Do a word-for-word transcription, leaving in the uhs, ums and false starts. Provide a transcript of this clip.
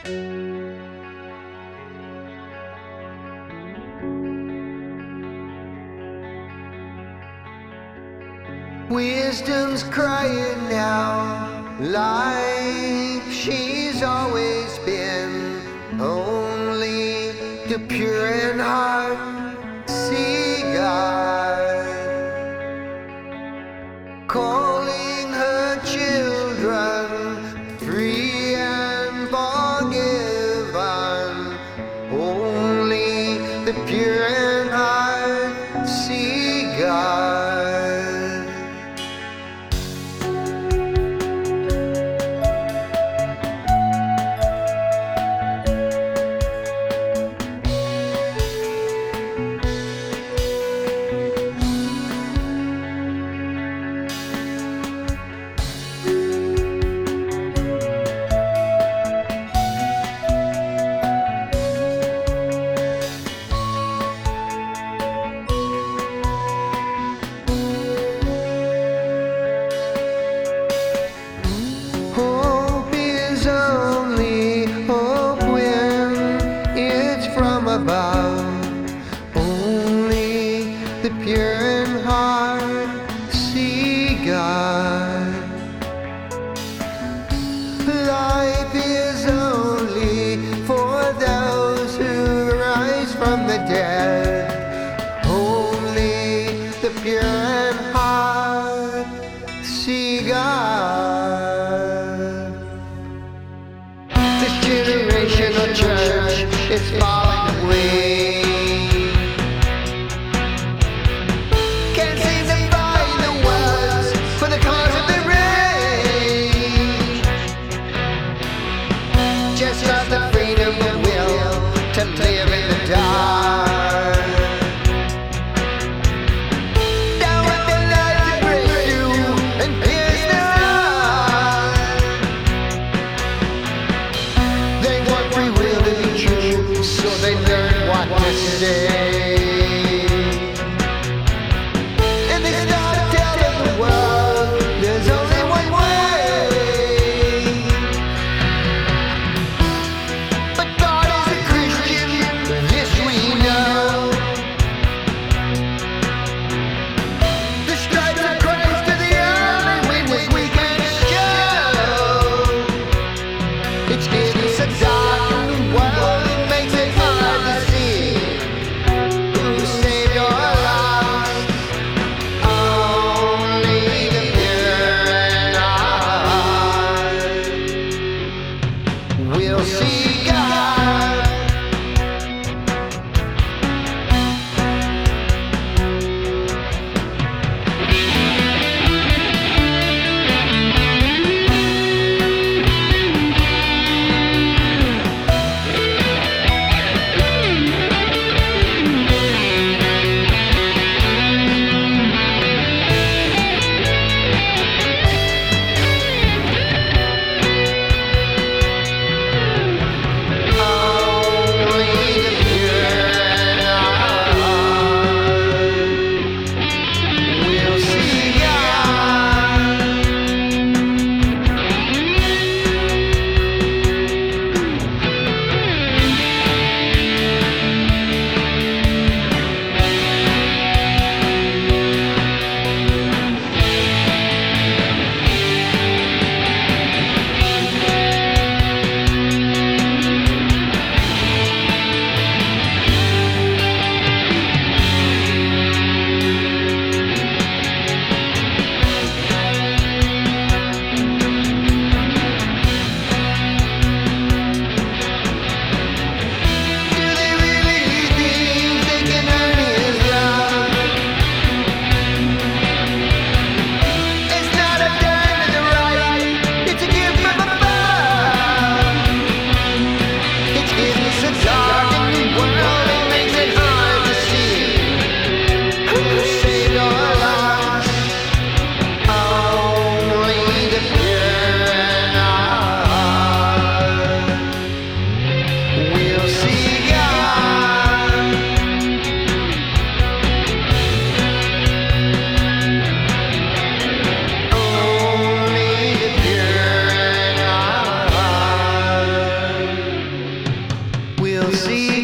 Wisdom's crying now, like she's always been. Only the pure in heart see God, calling her children free and forgiven. Only the pure in heart see God. Above, only the pure in heart see God. Life is only for those who rise from the dead. Only the pure in heart see God. This generational church is falling away. Can't seem to find the words for the cause of the rage. Just not the freedom of will to live in the dark. Down with the light to break through and pierce the heart. They want free will to be true, so they learn what to say. And they start telling the world there's only one way. But God is a Christian, this we know. The stripes of Christ are the only witness we can show. It's getting so dark in the world, it makes it hard to see who saved or lost. Only the pure in heart will see God. we'll see.